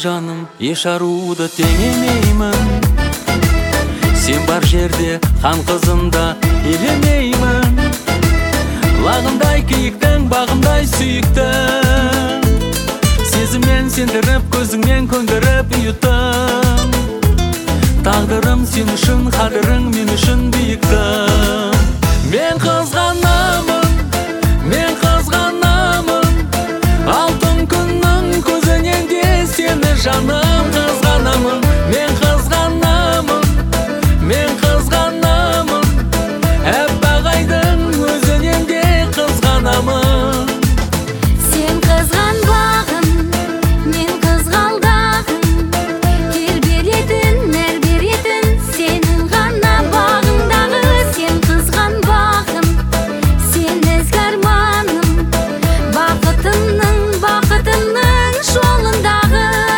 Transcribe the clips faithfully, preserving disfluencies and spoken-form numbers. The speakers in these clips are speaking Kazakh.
жаным, еш аруды теңемеймін. Сен бар жерде хан қызында елемеймін. Лағындай киіктің, бағындай сүйіктің. Сезіммен сендіріп, көзіңмен көндіріп ұйыттым. Тағдырым сен үшін, қадірің мен үшін биіктің. Мен қызғанамын, мен қызғанамын. Алтын күннің көзінен де сені жаным қызғанамын. Мен қызғанамын, мен қызғанамын. Әппақ айдың өзінен де қызғанамын. Сен қызғанбағын, мен қызғалдағын. Тербелетін, нәр беретін сенің ғана бағыңдағы. Сен қызғанбағын, сен ізгі арманым. Бақытымның, бақытымның жолындағы.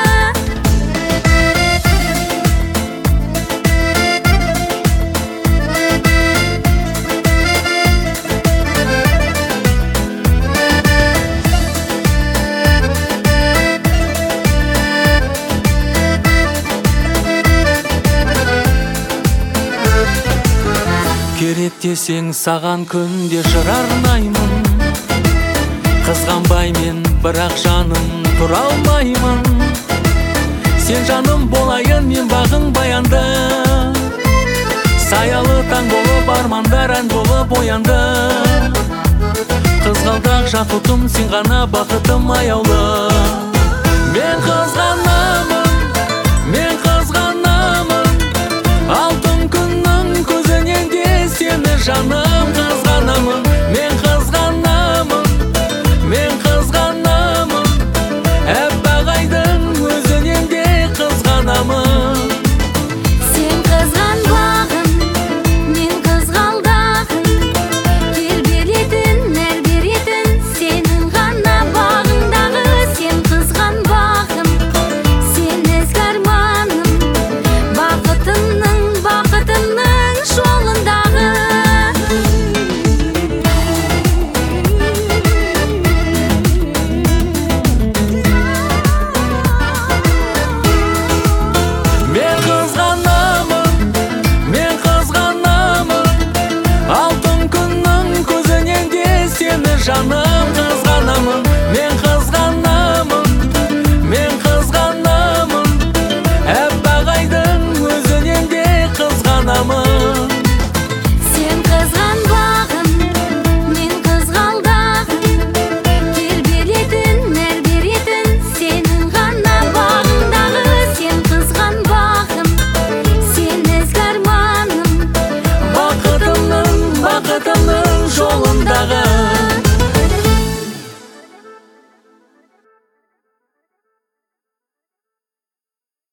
Керек десең саған күнде жыр арнаймын. Қызғанбай мен бірақ жаным тұра алмаймын. Сен жаным болайын, мен бағың баянды. Саялы таң болып армандар ән болып оянды. Қызғалдақ жақұтым, сен ғана бақытым аяулы. Мен қызғанамын, мен қызғанамын. Алтын күннің көзінен де сені жаным қызғанамын. Мен қызғанамын, мен қызғанамын. Әппақ айдың өзінен де қызғанамын. Сен қызғанбағын, мен қызғалдағын. Тербелетін, нәр беретін сенің ғана бағыңдағы. Сен қызғанбағын, сен ізгі арманым. Бақытымның, бақытымның жолындағы. Мен қызғанамын, мен қызғанамын. Алтын күннің көзінен де сені жаным қызғанамын. Мен қызғанамын, мен қызғанамын. Әппақ айдың өзінен де қызғанамын. Сен қызғанбағын, мен қызғалдағын. Тербелетін, нәр беретін сенің ғана бағыңдағы. Сен қызғанбағын, сен ізгі арманым. Бақытымның, бақытымның жолындағы.